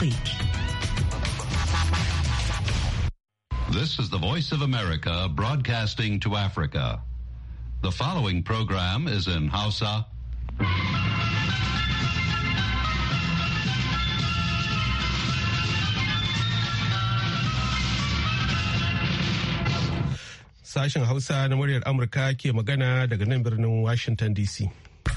This is the Voice of America broadcasting to Africa. The following program is in Hausa. Sashen Hausa na muryar Amurka ke magana daga nan birnin Washington DC.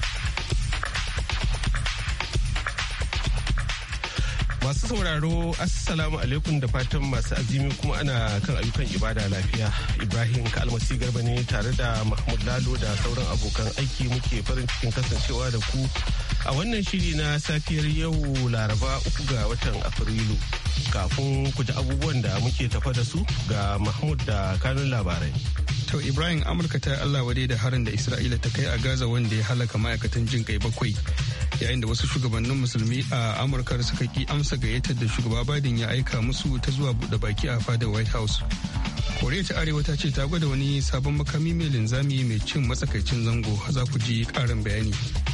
Masu sauraro, Assalamu alaikum da fatan masu azumi kuma ana kan ayyukan ibada lafiya. Ibrahim Kalmasi Garba ne tare da Mahmud Lalo da sauran abokan aiki muke farin cikin kasancewa da ku a wannan shiri na safiyar yau Laraba 3 ga watan Afrilu. Kafin ku ji abubuwan da muke tafa da su ga Mahmud da kanun labarai. To Ibrahim, Amurka ta Allah wadai da harin da Isra'ila ta kai a Gaza wanda ya halaka ma'aikatan jin kai 7 yayin da wasu shugabannin musulmi a Amurka suka ki amsa gayyatar da shugaba Biden ya aika musu ta zuwa buɗe baki a fadar White House. Koriya ta Arewa ta ce ta gwada wani sabon makami mai linzami mai cin matsakaicin zango, za ku ji ƙarin bayani.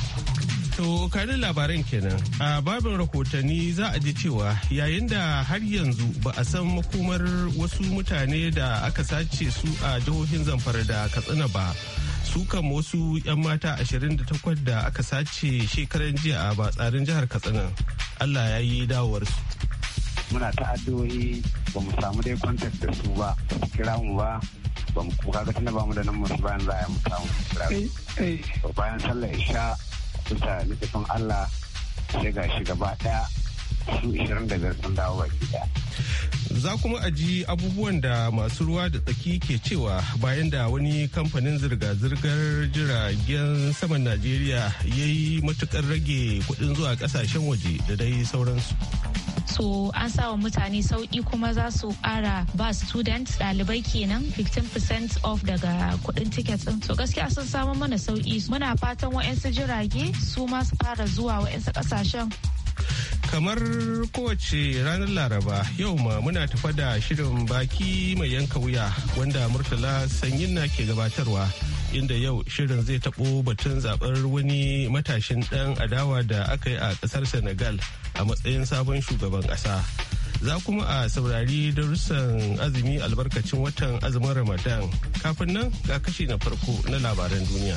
To kanin labaran kenan a babin rahotanni za a ji cewa yayin da har yanzu ba a san makomar wasu mutane da aka sace su a jihohin Zamfara da Katsina ba, su kan wasu 'yan mata 28 da aka sace shekaran jiya a batsarin jihar Katsina, Allah ya yi dawowarsu. Muna ta addu'o'i ba mu samu dai kwantar da su ba, kira mu ba, ba mu kuka ga tunda ba mu da nan musu bayan za a mu samu kira. Bayan sallar isha bisa nufin Allah sai ga shi gaba daya su 25 sun dawo baki daya. Za kuma a ji abubuwan da masu ruwa da tsaki ke cewa bayan da wani kamfanin zirga-zirgar jiragen saman Najeriya ya yi matukar rage kudin zuwa kasashen waje da dai sauransu. So an sawa mutane sauki kuma za su ƙara ba students ɗalibai kenan 15% off daga kuɗin tickets ɗin. So gaskiya sun samu mana sauki. Muna fatan wa'yansu jirage su ma su fara zuwa wa'yansu ƙasashen. Kamar kowace ranar Laraba yau ma muna tafa da shirin baki mai yanka wuya wanda Murtala Sanyinna ke gabatarwa, inda yau shirin zai taɓo batun zaɓar wani matashin ɗan adawa da aka yi a ƙasar Senegal a matsayin sabon shugaban ƙasa. Za kuma a saurari darussan azumi albarkacin watan azumin Ramadan. Kafin nan ga kashi na farko na labaran duniya.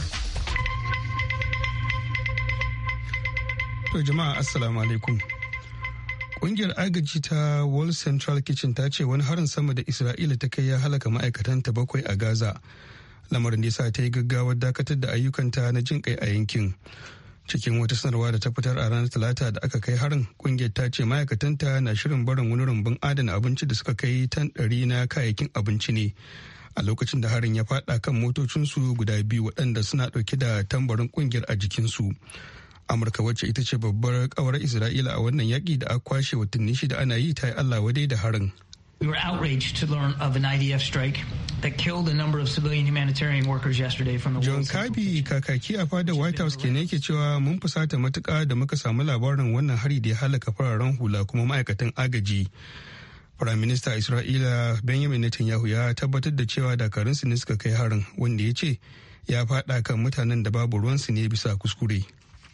To jama'a assalamu alaikum. Ƙungiyar agaji ta World Central Kitchen ta ce wani harin sama da Isra'ila ta kai ya halaka ma'aikatanta 7 a Gaza. Lamarin da yasa ta yi gaggawar dakatar da ayyukanta na jin kai a yankin. Cikin wata sanarwa da ta fitar a ranar Talata da aka kai harin, ƙungiyar ta ce ma'aikatanta na shirin barin wani rumbun adana abinci da suka kai tan 100 na kayayyakin abinci ne. A lokacin da harin ya faɗa kan motocinsu guda 2 waɗanda suna ɗauke da tambarin ƙungiyar a jikinsu. Amurka, wacce ita ce babbar kawar Isra'ila a wannan yaƙi da aka kwashe watanni 6 ana yi, ta yi Allah wadai da harin. We were outraged to learn of an IDF strike that killed a number of civilian humanitarian workers yesterday from the John Kirby, kakaki a fadar White House kenan yake cewa mun fusata matuƙa da muka samu labarin wannan hari da ya halaka fararen hula kuma ma'aikatan agaji. Prime Minister Isra'ila Benjamin Netanyahu ya tabbatar da cewa dakarunsu ne suka kai harin, wanda ya ce ya faɗa kan mutanen da babu ruwansu ne bisa kuskure.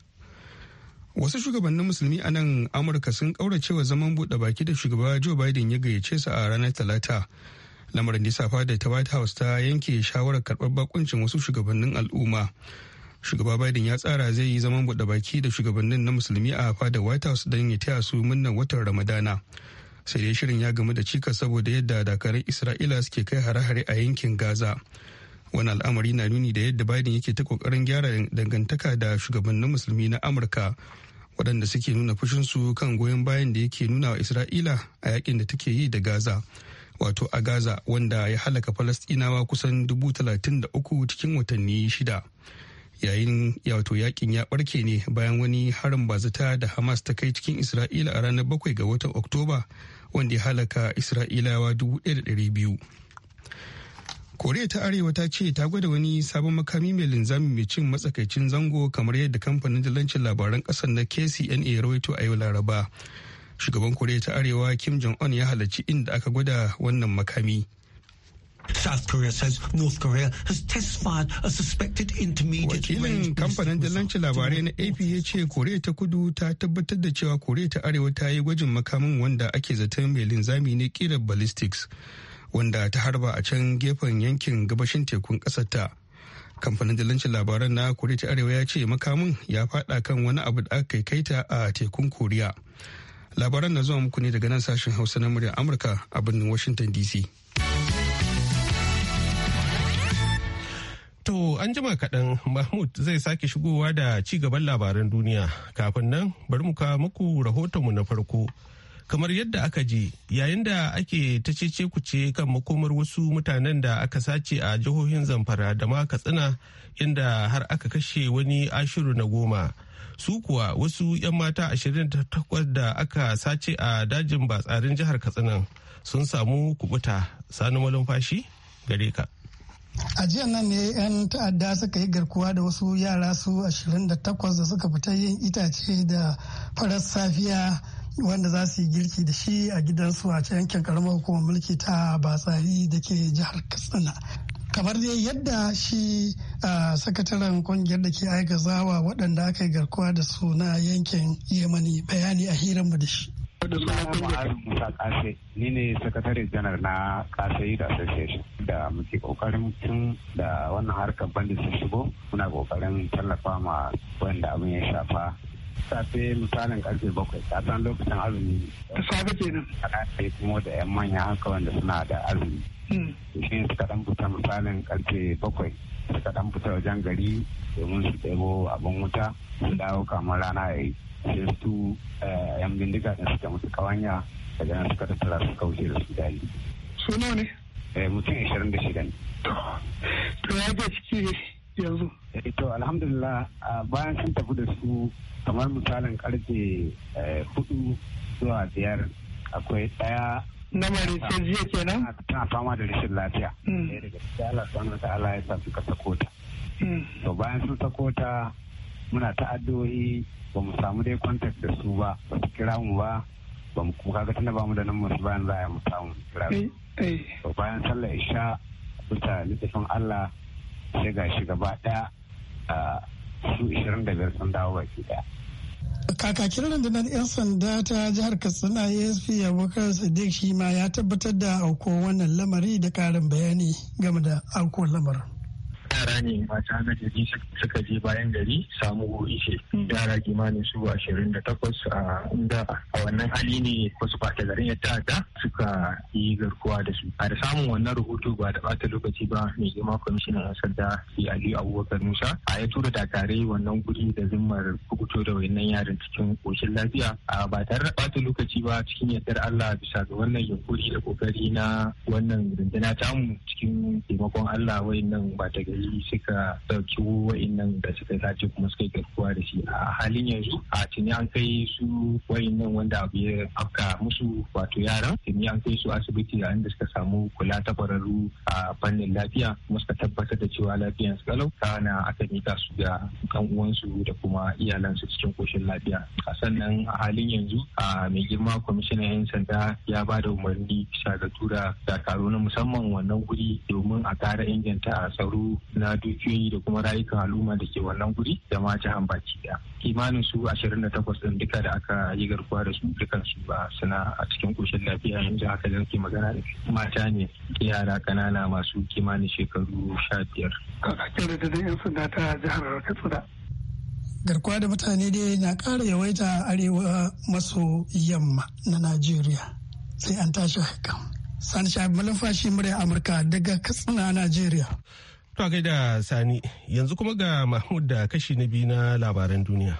Wasu shugabannin musulmi a nan Amurka sun kauracewa zaman buɗe baki da shugaba Joe Biden ya gayyace su a ranar Talata. Lamarin da safa da ta White House ta yanke shawarar karɓar bakuncin wasu shugabannin al'umma. Shugaba Biden ya tsara zai yi zaman buɗe baki da shugabannin na musulmi a fadar White House don ya taya su murnar watan Ramadana. Sai dai shirin ya gamu da cikas saboda yadda dakarun Isra'ila suke kai hare-hare a yankin Gaza. Wani al'amari na nuni da yadda Biden yake ta kokarin gyara dangantaka da shugabannin musulmi na Amurka, waɗanda suke nuna fushinsu kan goyon bayan da yake nuna wa Isra'ila a yakin da take yi da Gaza, wato a Gaza, wanda ya halaka Falastinawa kusan 33,000 cikin watanni 6. Yayin yakin ya barke ne bayan wani harin bazata da Hamas ta kai cikin Isra'ila a ranar 7 ga watan Oktoba, wanda ya halaka Isra'ilawa 1,200. Koriya ta Arewa ta ce ta gwada wani sabon makami mai linzami mai cin matsakaicin zango, kamar yadda kamfanin dalancin labaran ƙasar na KCNA rawaito a yau Laraba. Shugaban Koriya ta Arewa Kim Jong-un ya halarci inda aka gwada wannan makami. South Korea says North Korea has test fired a suspected intermediate range. Wakilin kamfanin dillancin labarai na AP ya ce Koriya ta Kudu ta tabbatar da cewa Koriya ta Arewa ta yi gwajin makamin wanda ake zaton mai linzami ne kirar ballistics wanda ta harba a can gefen yankin gabashin tekun ƙasar ta. Kamfanin dillancin labaran na Koriya ta Arewa ya ce makamin ya fada kan wani abu da aka kai ta a tekun Koriya. Labaran na zuwa muku ne daga nan sashen Hausa na muryar Amurka a birnin Washington DC. To an jima kaɗan Mahmud zai sake shigowa da ci gaban labaran duniya. Kafin nan bari mu kawo muku rahotonmu na farko. Kamar yadda aka ji yayin da ake ta cece kuce kan makomar wasu mutanen da aka sace a jihohin Zamfara da ma Katsina inda har aka kashe wani Ashiru na 10. Su kuwa wasu 'yan mata 28 da aka sace a dajin Batsarin jihar Katsina sun samu kubuta. Sani malumfashi gare ka. A jiya nan ne 'yan ta'adda suka yi garkuwa da wasu yara su 28 da suka fita yin itace da farar safiya wanda za su yi girki da shi a gidansu a yankin karamar hukumar mulki ta Batsari da ke jihar Katsina. Kamar dai yadda shi sakataren kungiyar da ke aikazawa waɗanda aka yi garkuwa da su na yankin Yemeni bayani a hiranmu da shi. Musa Kase ni ne sakatare janar na Kase da Association da muke kokarin tun da wannan harkar bandit sun shigo muna kokarin tallafa ma wanda abin ya shafa. Safe misalin karfe 7 a san lokacin azumi da safe kenan sai kuma da yan manya haka wanda suna da azumi shi suka dan fita misalin karfe 7 suka dan fita wajen gari domin su ɗebo abin wuta su dawo kamar rana yayi sai su yan bindiga da suka musu kawanya daga nan suka tattara su kauce da su dali. Su nawa ne? Mutum 26 ne. To ya ga ciki yanzu? To alhamdulillah bayan sun tafi da su kamar misalin karfe 4 zuwa 5 akwai ɗaya. Na marisa jiya kenan? Tana fama da rashin lafiya. Daga cikin Allah subhanahu wa ta'ala ya sa suka sako ta. To bayan sun sako ta muna ta addu'o'i ba mu samu dai contact da su ba su kira mu ba mu kuma kaga tunda ba mu da nan musu bayan za a mu samu kira to bayan sallar isha bisa littafin Allah sai ga shi gaba daya su 25 sun dawo baki daya. Kakakin rundunar 'yan sanda ta jihar Katsina ASP Abubakar Sadiq shi ma ya tabbatar da aukuwar wannan lamari da karin bayani game da aukuwar lamarin. Yara ne mata na gari suka je bayan gari samu ishe yara kimanin su 28 inda a wannan hali ne wasu ɓata garin ya ta'adda suka yi garkuwa da su. A da samun wannan rahoto ba da ɓata lokaci ba mai girma kwamishinan 'yan sanda Ali Abubakar Musa a ya tura dakarai wannan guri da zimmar kubuto da wannan yaran cikin ƙoshin lafiya ba tare da ɓata lokaci ba cikin yardar Allah bisa ga wannan yunkuri da kokari na wannan rundunar tamu cikin taimakon Allah wayannan ɓata gari suka dauki wa'innan da suka sace kuma suka yi garkuwa da shi. A halin yanzu a tuni an kai su wa'innan wanda abu ya afka musu wato yaran tuni an kai su asibiti a inda suka samu kula ta kwararru a fannin lafiya kuma suka tabbatar da cewa lafiyan su kalau kana aka mika su ga kan uwansu da kuma iyalansu cikin koshin lafiya. A sannan a halin yanzu a mai girma kwamishinan 'yan sanda ya ba da umarni bisa ga tura dakaru na musamman wannan guri domin a ƙara inganta tsaro na dukiyoyi da kuma rayukan al'umma da ke wannan guri da ma jihar baki daya. Kimanin su 28 din duka da aka yi garkuwa da su dukan su ba suna a cikin koshin lafiya yanzu haka da ke magana da mata ne yara kanana masu kimanin shekaru 15. Kakakin da yan sanda ta jihar Katsina. Garkuwa da mutane dai na ƙara yawaita a arewa maso yamma na Najeriya sai an tashi haikan. Sani Shabi Malumfashi murya Amurka daga Katsina, Najeriya. To gaida Sani, yanzu kuma ga Mahmud da kashi na biyu na labaran duniya.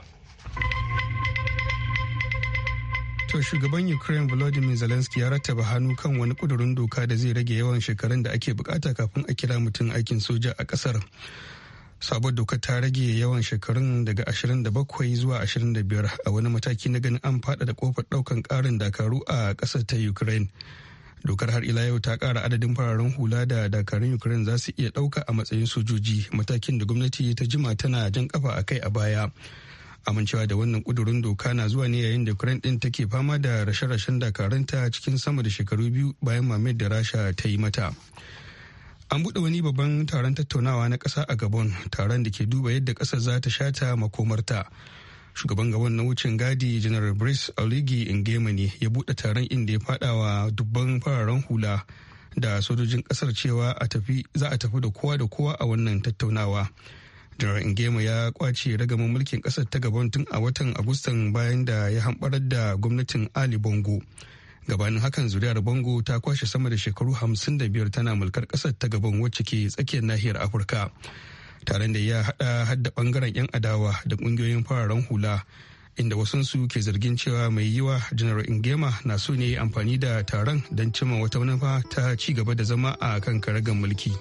To shugaban Ukraine Volodymyr Zelensky ya rattaba hannu kan wani kudurin doka da zai rage yawan shekarun da ake bukata kafin a kira mutum aikin soja a kasar. Sabon dokar ta rage yawan shekarun daga 27 zuwa 25 a wani mataki na ganin an faɗaɗa kofar ɗaukan ƙarin dakaru a ƙasar ta Ukraine. Dokar har ila yau ta kara adadin fararen hula da dakarun Ukraine za su iya dauka a matsayin sojoji, matakin da gwamnati ta jima tana jan kafa a kai a baya. Amincewa da wannan kudurin doka na zuwa ne yayin da Ukraine din take fama da rashe-rashen dakarunta cikin sama da shekaru biyu bayan mamayar da Rasha ta yi mata. An buɗe wani babban taron tattaunawa na ƙasa a Gabon, taron da ke duba yadda ƙasar za ta shata makomarta. Shugaban Gabon na wucin gadi Janar Brice Oligui Nguema ne ya buɗe taron inda ya faɗa wa dubban fararen hula da sojojin ƙasar cewa za a tafi da kowa a wannan tattaunawa. Janar Nguema ya kwace ragaman mulkin ƙasar ta Gabon tun a watan Agustan bayan da ya hamɓarar da gwamnatin Ali Bongo. Gabanin hakan zuriyar Bongo ta kwashe sama da shekaru 55 tana mulkar ƙasar ta Gabon wacce ke tsakiyar nahiyar Afirka. Taron da ya hada bangaren 'yan adawa da kungiyoyin fararen hula, inda wasansu ke zargin cewa mai yiwa Janar Nguema na so ne amfani da taron don cimma wata manufa ta ci gaba da zama a kan karagar mulki.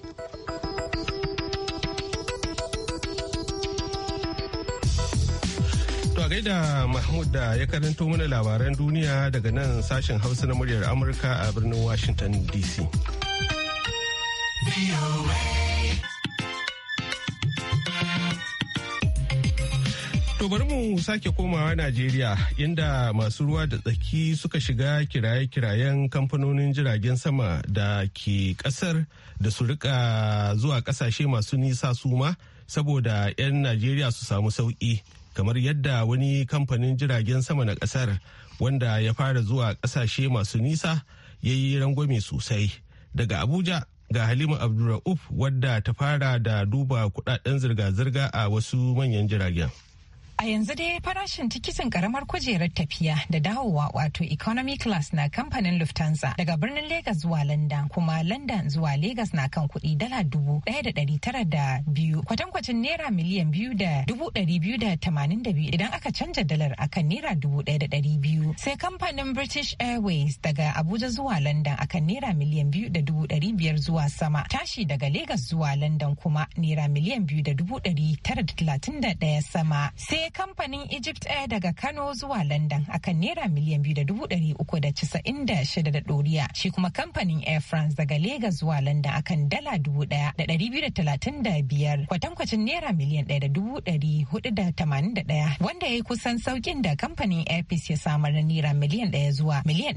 To a gaida Mahmud da ya karanto mana labaran duniya daga nan sashen Hausa na muryar Amurka a birnin Washington DC. To bari mu sake komawa Najeriya, inda masu ruwa da tsaki suka shiga kiraye-kirayen kamfanonin jiragen sama da ke kasar da su rika zuwa kasashe masu nisa su ma saboda 'yan Najeriya su samu sauƙi, kamar yadda wani kamfanin jiragen sama na kasar wanda ya fara zuwa kasashe masu nisa ya yi rangwame sosai. Daga Abuja ga Halima Abdulra'uf wadda ta fara da duba kudaden zirga-zirga a wasu manyan jiragen. A yanzu dai farashin tikitin karamar kujerar tafiya da dawowa wato economy class na kamfanin Lufthansa daga birnin Legas zuwa London, kuma London zuwa Legas na kan kuɗi $1,902 kwatankwacin naira miliyan 2,282 idan aka canja dalar akan naira 1,200. Sai kamfanin British Airways daga Abuja zuwa London akan naira miliyan 2,500 zuwa sama, tashi daga Legas zuwa London kuma naira miliyan 2,931 sama. Sai kamfanin Egypt Air daga Kano zuwa London akan naira miliyan 2,396 da ɗoriya. Shi kuma kamfanin Air France daga Lagos zuwa London akan dala 1,235 kwatankwacin naira miliyan 1,481, wanda ya yi kusan saukin da kamfanin Airpeace ya samar na naira miliyan 1 zuwa miliyan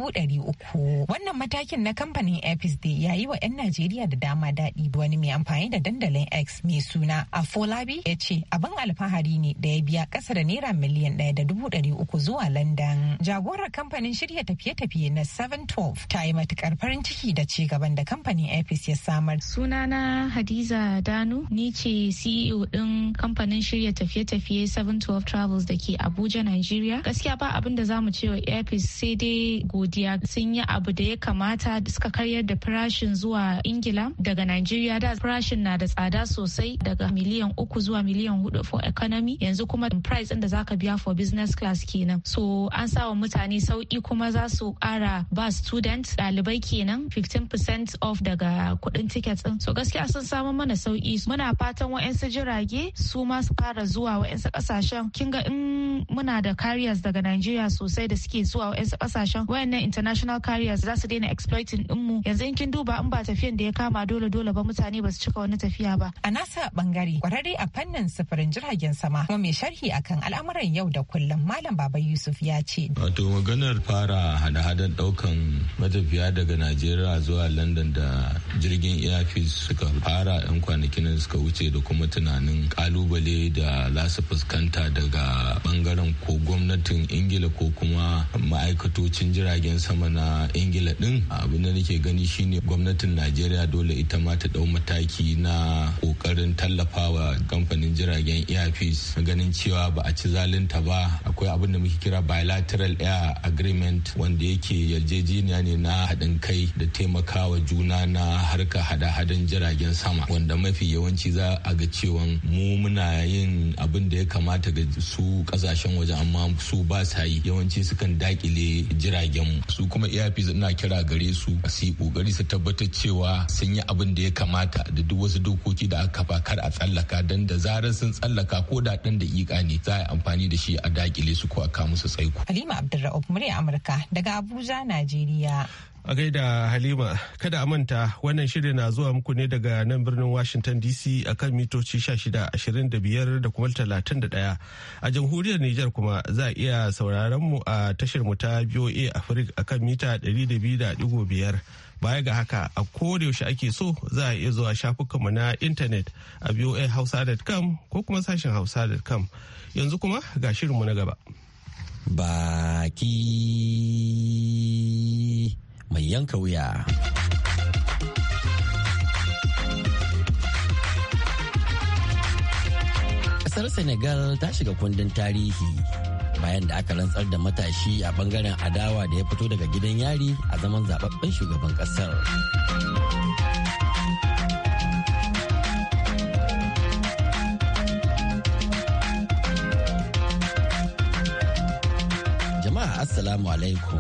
1,300. Wannan matakin na kamfanin Airpeace dai ya yi wa 'yan Najeriya da dama daɗi. Wani mai amfani da dandalin X mai suna Afolabi ya ce abin alfahari ne da ya biya kasa da naira miliyan 1,300 zuwa London. Jagorar kamfanin shirya tafiye-tafiye na 712 ta yi matukar farin ciki da ci gaban da kamfanin Airpeace ya samar. Sunana Hadiza Danu, ni ce CEO din kamfanin shirya tafiye-tafiye 712 Travels da ke Abuja, Nigeria. Gaskiya ba abin da za mu ce wa Airpeace sai dai godiya. Sun yi abu da ya kamata, da suka karyar da farashin zuwa Ingila daga Nigeria. Da farashin na da tsada sosai, daga miliyan 3 zuwa miliyan 4 for economy. Yanzu kuma price ɗin da zaka biya for business class kenan. So an sa wa mutane sauki, kuma za su ƙara ba student ɗalibai kenan 15% off daga kuɗin tickets ɗin. So gaskiya sun samu mana sauki. Muna fatan wa'yansu jirage su ma su fara zuwa wa'yansu ƙasashen. Kin ga in muna da carriers daga Nigeria sosai da suke zuwa wa'yansu ƙasashen, wayannan international carriers za su daina exploiting ɗinmu. Yanzu in kin duba, in ba tafiyan da ya kama dole ba, mutane ba su cika wani tafiya ba. A nasa bangare kwararre a fannin sufurin jiragen sama kuma mai sharhi akan al'amuran yau da kullum, Malam Baba Yusuf ya ce. Wato maganar fara hada-hadar daukan matafiya daga Najeriya zuwa London da jirgin Airpeace suka fara 'yan kwanakin suka wuce, da kuma tunanin kalubale da za su fuskanta daga bangaren ko gwamnatin Ingila ko kuma ma'aikatocin jiragen sama na Ingila din. Abin da nake gani shine gwamnatin Najeriya dole ita ma ta dau mataki na kokarin tallafawa kamfanin jiragen Airpeace, ganin cewa ba a ci zalunta ba. Akwai abin da muke kira bilateral air agreement, wanda yake yarjejeniya ne na haɗin kai da taimakawa juna na harka hada-hadan jiragen sama, wanda mafi yawanci za a ga cewa mu muna yin abin da ya kamata ga su kasashen waje, amma su ba sa yi. Yawanci sukan dakile jiragen su. Kuma Airpeace ina kira gare su su yi kokari su tabbatar cewa sun yi abin da ya kamata da duk wasu dokoki da aka kafa, kar a tsallaka, dan da zarar sun tsallaka ko da dan daƙiƙa ne za a yi amfani da shi a dakile su ko a kawo musu tsaiko. Halima Abdulra'uf, murya Amurka daga Abuja, Najeriya. A gaida Halima, kada a manta wannan shirin na zuwa muku ne daga nan birnin Washington DC akan mitoci 1625 da kuma 31. A jamhuriyar Nijar kuma za a iya sauraron mu a tashar mu ta VOA Africa akan mita 200.5. Baya ga haka a kodayaushe ake so za a iya zuwa shafukanmu na intanet a voahausa.com ko kuma sashen hausa.com. Yanzu kuma ga shirinmu na gaba. Baki mai yanka wuya. Kasar Senegal ta shiga kundin tarihi bayan da aka rantsar da matashi a bangaren adawa da ya fito daga gidan yari a zaman zababben shugaban kasar. Jama'a Assalamu alaikum.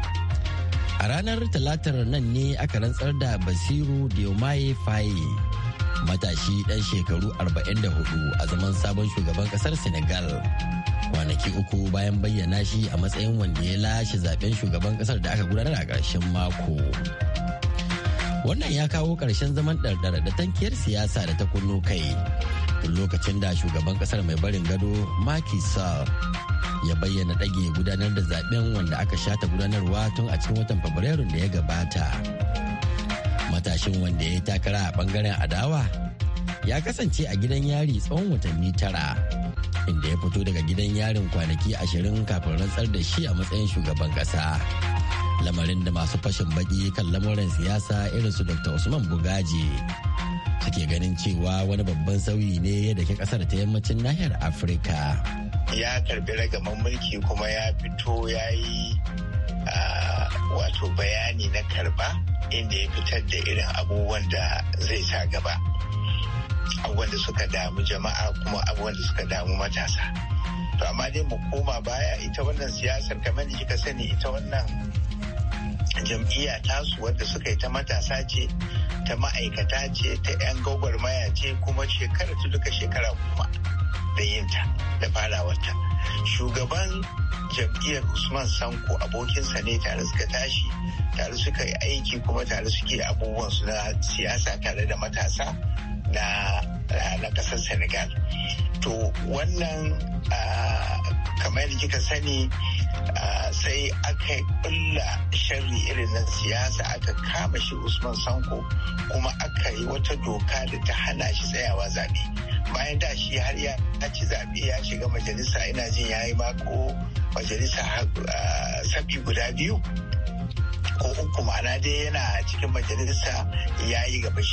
A ranar talatar nan ne aka rantsar da Basiru Diomaye Faye, matashi ɗan shekaru 44 a zaman sabon shugaban ƙasar Senegal. Kwanaki uku bayan bayyana shi a matsayin wanda ya lashe zaben shugaban ƙasar da aka gudanar a ƙarshen mako. Wannan ya kawo ƙarshen zaman ɗarɗar da tankiyar siyasa da ta kunno kai tun lokacin da shugaban ƙasar mai barin gado Macky Sall ya bayyana ɗage gudanar da zaben wanda aka shata gudanarwa tun a cikin watan Fabrairun da ya gabata. Matashin wanda ya yi takara a bangaren adawa ya kasance a gidan yari tsawon watanni 9, inda ya fito daga gidan yarin kwanaki 20 kafin rantsar da shi a matsayin shugaban ƙasa. Lamarin da masu fashin baki kan lamuran siyasa irin su Dr. Usman Bugaji suke ganin cewa wani babban sauyi ne da ke ƙasar ta yammacin nahiyar Afirka. Ya karbi ragaman mulki kuma ya fito ya yi wato bayani na karba inda ya fitar da irin abubuwan da zai sa gaba, abubuwan da suka damu jama'a kuma abubuwan da suka damu matasa. To amma dai mu koma baya, ita wannan siyasar kamar da kika sani, ita wannan jam'iyya tasu wadda suka yi ta matasa ce, ta ma'aikata ce, ta 'yan gwagwarmaya ce, kuma shekara ta duka shekara kuma da yinta da farawarta. Shugaban jam'iyyar Usman Sanko abokinsa ne, tare suka tashi, tare suka yi aiki, kuma tare suke abubuwan su na siyasa tare da matasa na kasar Senegal. To wannan kamar yadda kika sani sai aka kulla sharri irin na siyasa, aka kama shi Usman Sanko, kuma aka yi wata doka da ta hana shi tsayawa zaɓe. Bayan da shi har ya ci zaɓe ya shiga majalisa, ina jin ya yi mako majalisa sabi guda 2 ko 3, ma'ana dai yana cikin majalisa ya yi gaba.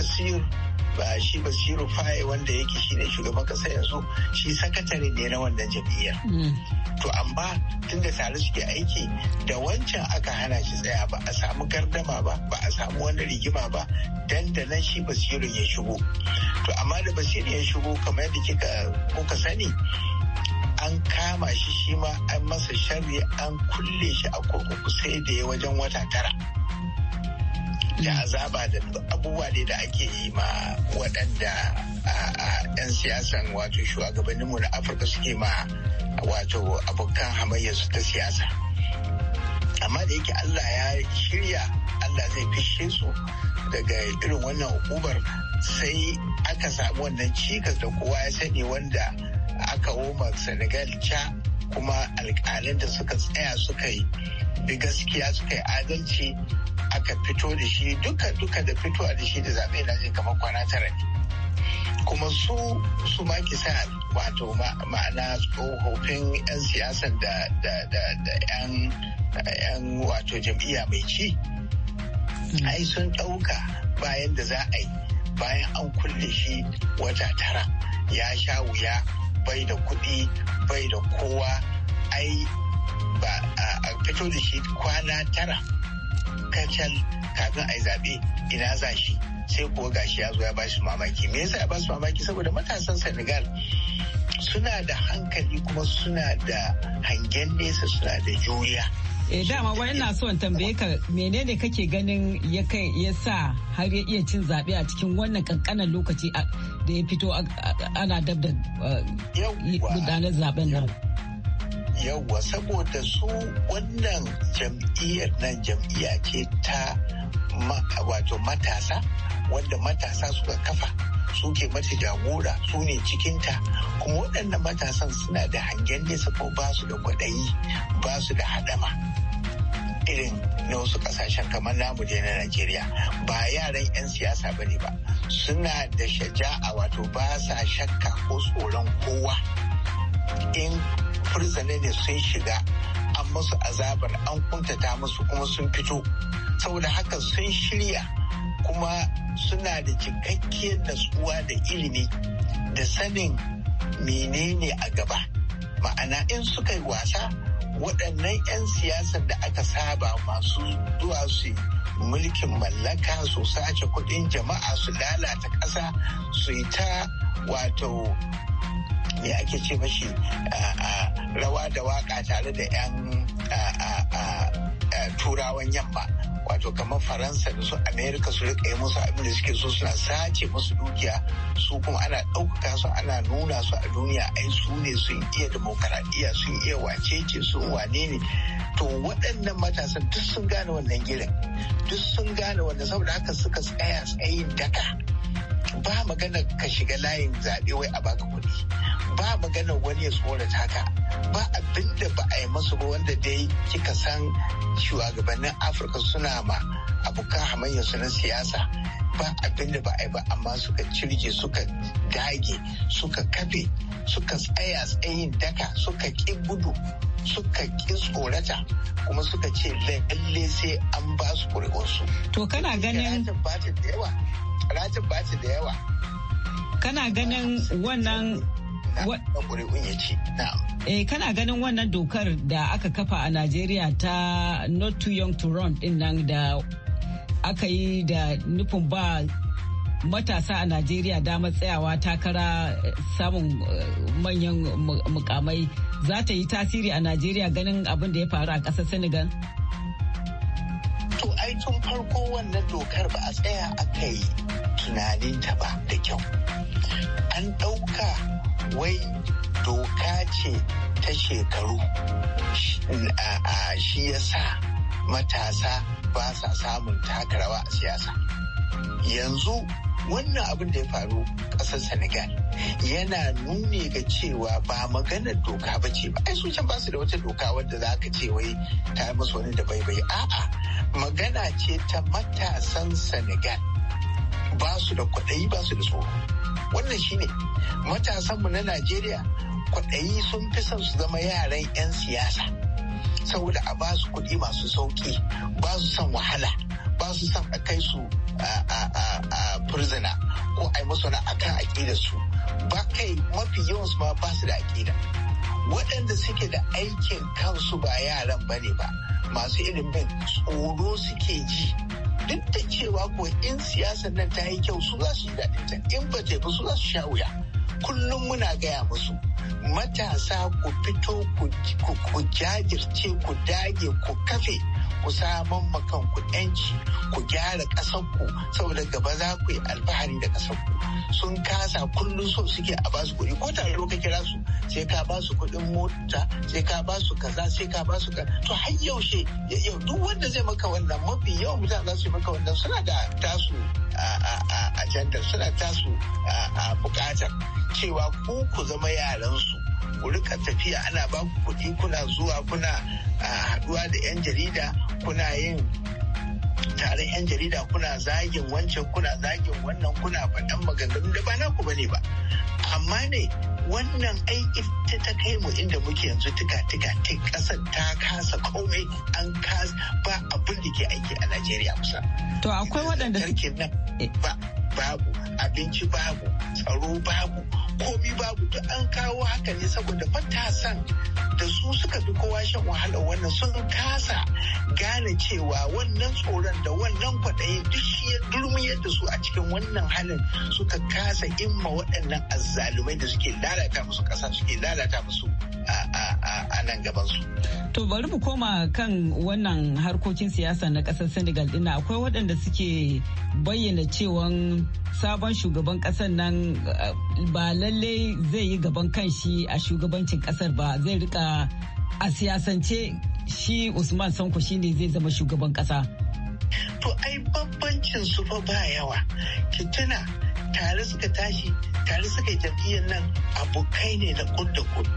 Shi Basiru Faye wanda yake shi ne shugaban kasa yanzu, shi sakatare ne na wannan jam'iyyar. To amma tun da tare suke aiki da wancan aka hana shi tsaya, ba a samu gardama ba a samu wani rigima ba, dandanan shi Basiru ya shigo. To amma da Basiru ya shigo, kamar yadda kuka sani, an kama shi ma an masa sharri, an kulle shi a kurkuku sai da ya wajen wata 9 da azaba da abubuwa da ake yi ma waɗanda 'yan siyasan wato shugabanninmu na Afirka suke ma wato abokan hamayyarsu ta siyasa. Amma da yake Allah ya shirya, Allah zai fishe su daga irin wannan hukumar, sai aka samu wannan cikas da kowa ya sani, wanda aka woma Senegal ca, kuma alƙalan da suka tsaya suka yi bi gaskiya, suka yi adalci, aka fito da shi duka da fitowa da shi da zaɓe na jin kamar kwana 9 ne. Kuma su Macky Sall wato ma'ana tsofaffin 'yan siyasan da 'yan wato jam'iyya mai ci, ai sun ɗauka bayan da za a yi, bayan an kulle shi wata 9 ya sha wuya, bai da kuɗi, bai da kowa, ai ba a fito da shi kwana 9 kacal kafin a yi zaɓe, ina za shi? Sai kuwa gashi ya zo ya bashi mamaki. Me yasa ya bashi mamaki? Saboda matasan Senegal suna da hankali, kuma suna da hangen nesa, suna da juriya. Dama wani na so in tambaye ka, menene kake ganin ya sa har ya iya cin zaɓe a cikin wannan kankanan lokaci da ya fito ana dab da gudanar zaɓen nan? yawwa saboda su wannan jam'iyyar nan jam'iyya ce ta wato matasa wanda matasa suka kafa suke mata jagora su ne cikinta kuma waɗannan matasan suna da hangen nesa ko ba su da kwaɗayi ba su da haɗama irin na wasu ƙasashen kamar namu da na Najeriya ba yaran 'yan siyasa ba ne ba suna da shaja'a wato ba sa shakka ko tsoron kowa in furzane ne sun shiga an musu azabar an kuntata musu kuma sun fito saboda haka sun shirya kuma suna da cikakkiyar natsuwa da ilimi da sanin menene a gaba ma'ana in suka yi wasa waɗannan 'yan siyasar da aka saba masu zuwa su mulkin mallaka su sace kuɗin jama'a su lalata ƙasa su yi ta wato me ake ce mashi rawa da waka tare da 'yan turawan yamma wato kamar faransa da su amerika su rika yi musu abin da suke so suna sace musu dukiya su kuma ana ɗaukaka su ana nuna su a duniya ai su ne sun iya demokaradiyya sun iya wacece sun wane ne to waɗannan matasan duk sun gane wannan girin duk sun gane wanda saboda haka suka tsaya tsayin daka ba magana ka shiga layin zaɓe wai a baka kuɗi ba magana wani ya tsorata ka ba abin da ba a yi masu ba wanda dai kika san shugabannin afirka suna ma abokan hamayyar su na siyasa ba abin da ba a yi ba amma suka cirje suka dage suka kafe suka tsaya tsayin daka suka ƙi gudu suka ƙi tsorata kuma suka ce lalle sai an ba su ƙuri'unsu. To kana ganin ratin bata da yawa. Kana ganin wannan ƙuri'un ya ce kana ganin wannan dokar da aka kafa a Najeriya ta not too young to run din nan da aka yi da nufin ba matasa a Najeriya damar tsayawa takara samun manyan mukamai za ta yi tasiri a Najeriya ganin abin da ya faru a ƙasar Senegal? To ai tun farko wannan dokar ba a tsaya aka yi tunaninta ba da kyau. An ɗauka wai doka ce ta shekaru shi ya sa matasa ba sa samun takarawa a siyasa. Yanzu wannan abin da ya faru ƙasar Senegal yana nuni ga cewa ba maganar doka ba ce ba. Ai su can ba su da wata doka wadda za ka ce wai ta yi musu wani da bai. A'a magana ce ta matasan Senegal ba su da kwaɗayi ba su da tsoro. Wannan shine matasanmu na Najeriya kwaɗayi sun fi son su zama yaran 'yan siyasa saboda a ba su kuɗi masu sauƙi ba su son wahala ba su son a kai su a prisoner ko a yi musu na akan aƙidar su ba kai mafi yawan su ma ba su da aƙida waɗanda suke da aikin kansu ba yaran bane ba masu ilimin tsoro suke ji duk da cewa ko in siyasar nan ta yi kyau su za su yi daɗin ta in ba ta su za su sha wuya kullum muna gaya musu matasa ku fito ku jajirce ku dage ku kafe ku saman makanku yanci ku gyara ƙasarku saboda gaba za ku yi alfahari da ƙasarku sun kasa kullum so suke a basu kuɗi ko taro ka kira su sai ka ba su kuɗin mota sai ka ba su kaza sai ka ba su kaza to har yaushe yau duk wanda zai maka wannan mafi yawan mutane za su yi maka wannan suna da tasu ajandar suna tasu bukatar cewa ku zama yaransu ku rika tafiya ana ba ku kuɗi kuna zuwa kuna haɗuwa da 'yan jarida kuna yin taron 'yan jarida kuna zagin wancan kuna zagin wannan kuna faɗan maganganun da ba naku bane ba amma ne wannan ai ita ta kai mu inda muke yanzu tika ƙasar ta kasa komai an kasa ba abin da ke aiki a Najeriya kusa. To akwai waɗanda nan babu abinci babu tsaro babu komi babu duk an kawo haka ne saboda matasan da su suka fi kowa shan wahalar wannan sun kasa gane cewa wannan tsoron da wannan kwaɗayi duk shi ya durmiyar da su a cikin wannan halin suka kasa imma waɗannan azzalumai da suke lalata musu ƙasa suke lalata musu a nan gabansu. To bari mu koma kan wannan harkokin siyasa na ƙasar Senegal ɗin akwai waɗanda suke bayyana cewa sabon shugaban ƙasar nan ba lalle zai yi gaban kanshi a shugabancin ƙasar ba zai rika a siyasance shi Usman Sanko shine zai zama shugaban kasa. To ai bambancin su fa ba yawa. Ki tuna tare suka tashi, tare suka yi jam'iyyar nan, abokai ne na kud da kud.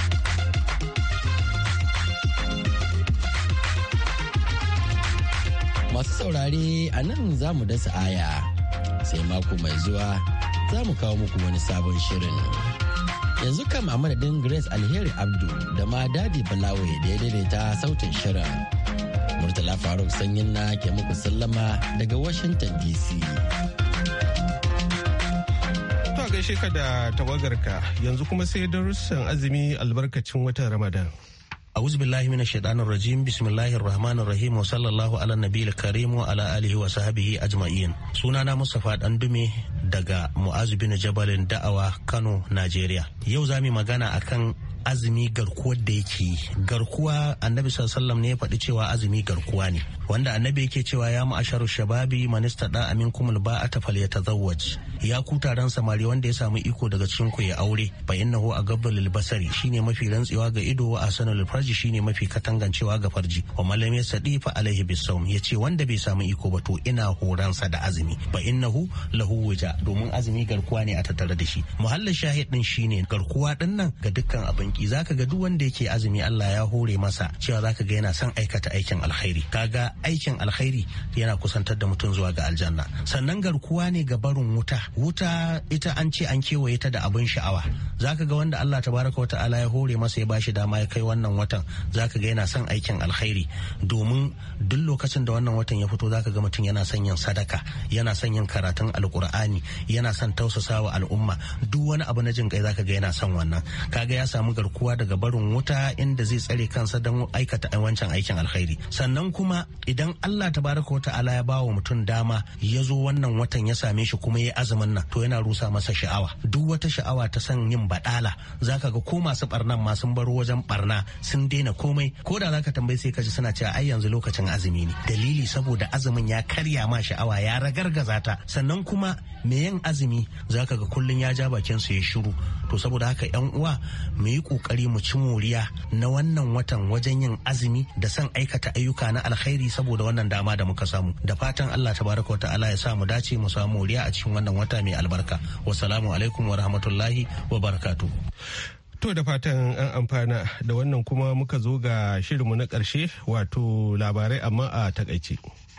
Masu saurare a nan za mu dasa aya sai mako mai zuwa za mu kawo muku wani sabon shirin. Yanzu kam a madadin Grace Alheri Abdu da ma Dadi Balawe da ya daidaita sautin shirin. Murtala Faruk Sanyin na ke muku sallama daga Washington DC. To gaishe ka da tawagarka yanzu kuma sai darussan azumi albarkacin watan Ramadan. أعوذ بالله من الشيطان الرجيم بسم الله الرحمن الرحيم وصلى الله على النبي الكريم وعلى آله وصحبه أجمعين. sunana Mustapha Dandume daga Mu'azu bin Jabalin Da'awa Kano, Najeriya. Yau za mu magana akan azumi garkuwar da yake garkuwa. Annabi sallallahu ne ya faɗi cewa azumi garkuwa ne, wanda annabi yake cewa ya ma'asharu shababi man istada aminkum alba'ata falyatazawwaj. Ya ku taron samari wanda ya samu iko daga cikin ku ya aure, fa innahu agabbu lil basari, shine mafi rantsewa ga ido, wa ahsanul farji, shine mafi katangancewa ga farji, wa man lam yastadi fa alaihi bisawm. Yace wanda bai samu iko ba to ina horansa da azumi, fa innahu lahu wija, domin azumi garkuwa ne a tattare da shi. Muhallin shahid din shine garkuwa din nan ga dukkan abin ki. Zaka ga duk wanda yake azumi Allah ya hore masa cewa zaka ga yana son aikata aikin alkhairi. Kaga aikin alkhairi yana kusantar da mutum zuwa ga aljanna. Sannan garkuwa ne ga barin wuta ita an ce an kewaye ta da abin sha'awa. Zaka ga wanda Allah tabaraka wata'ala ya hore masa ya bashi dama ya kai wannan watan, zaka ga yana son aikin alkhairi, domin duk lokacin da wannan watan ya fito zaka ga mutum yana son yin sadaka, yana son yin karatun alkur'ani, yana son tausasawa al'umma, duk wani abu na jin kai zaka ga yana son wannan. Kaga ya samu garkuwa daga barin wuta inda zai tsare kansa don aikata wancan aikin alkhairi. Sannan kuma idan Allah tabaraka wata'ala ya bawa mutum dama ya zo wannan watan ya same shi kuma ya azumin nan, to yana rusa masa sha'awa. Duk wata sha'awa ta san yin badala zaka ga ko masu barnan ma sun baro wajen barna sun daina komai. Ko da zaka tambayi sai ka ji suna cewa ai yanzu lokacin azumi ne. Dalili saboda azumin ya karya ma sha'awa, ya ragargaza ta. Sannan kuma me yin azumi zaka ga kullun ya ja bakin su ya shiru. To saboda haka yan uwa mu yi kokari mu ci moriya na wannan watan wajen yin azumi da son aikata ayyuka na alkhairi saboda wannan dama da muka samu. Da fatan Allah tabaraka wata'ala ya sa mu dace mu samu moriya a cikin wannan wata mai albarka. Wassalamu alaikum wa rahmatullahi wa barakatuh. To da fatan an amfana da wannan kuma muka zo ga shirinmu na ƙarshe, wato labarai amma a takaice.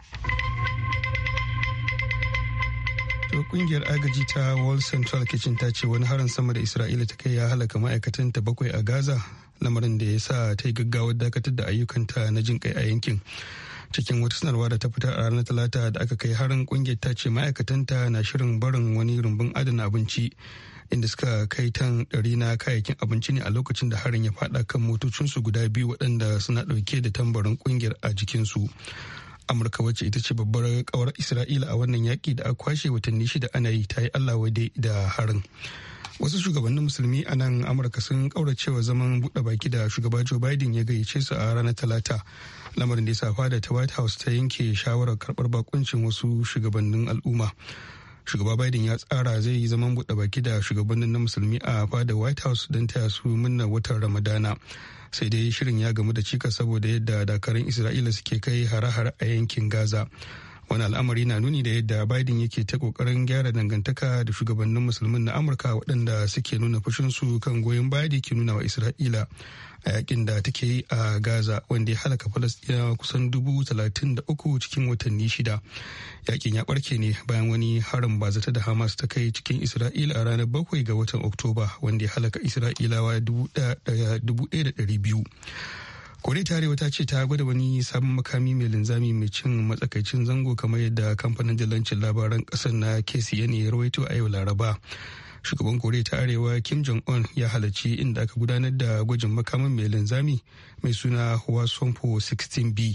To kungiyar agaji ta World Central Kitchen ta ce wani harin sama da Isra'ila ta kai ya halaka ma'aikatanta 7 a Gaza, lamarin da ya sa ta yi gaggawar dakatar da ayyukanta na jin kai a yankin. Cikin wata sanarwa da ta fitar a ranar Talata da aka kai harin, kungiyar ta ce ma'aikatanta na shirin barin wani rumbun adana abinci inda suka kai tan 100 na kayayyakin abinci ne a lokacin da harin ya fada kan motocinsu guda biyu waɗanda suna ɗauke da tambarin kungiyar a jikinsu. Amurka, wacce ita ce babbar kawar Isra'ila a wannan yaƙi da aka kwashe watanni 6 ana yi, ta yi Allah wadai da harin. Wasu shugabannin musulmi a nan Amurka sun kauracewa zaman buɗe baki da shugaba Joe Biden ya gayyace su a ranar Talata, lamarin da ya sa fada ta White House ta yanke shawarar karɓar bakuncin wasu shugabannin al'umma. Shugaba Biden ya tsara zai yi zaman buɗe baki da shugabannin na musulmi a fada White House don taya su murnar watan Ramadana. Sai dai shirin ya gamu da cika saboda yadda dakarun Isra'ila suke kai hare-hare a yankin Gaza. Wani al'amari na nuni da yadda Biden yake ta kokarin gyara dangantaka da shugabannin musulmin na Amurka waɗanda suke nuna fushinsu kan goyon baya da ke nuna wa Isra'ila a yakin da take yi a Gaza, wanda ya halaka Falasɗinawa kusan 33,000 cikin watanni 6. Yakin ya barke ne bayan wani harin bazata da Hamas ta kai cikin Isra'ila a ranar 7 ga watan Oktoba, wanda ya halaka Isra'ilawa 1,200. Koriya ta Arewa ta ce ta gwada wani sabon makami mai linzami mai cin matsakaicin zango, kamar yadda kamfanin dillancin labaran kasar na KCNA ya rawaito a yau Laraba. Shugaban Koriya ta Arewa Kim Jong-un ya halarci inda aka gudanar da gwajin makamin mai linzami mai suna Hwasongpo 16B.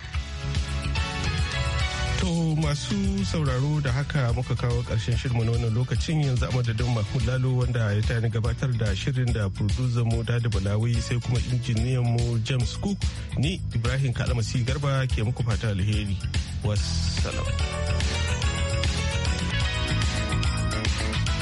To masu sauraro, da haka muka kawo ƙarshen shirinmu na wannan lokacin. Yanzu a madadin Mahmud Lalo wanda ya tani gabatar da shirin, da producer mu Dadi Balawi, sai kuma injiniyan mu James Cook, ni Ibrahim Kalamasi Garba ke muku fata alheri. Wassalam.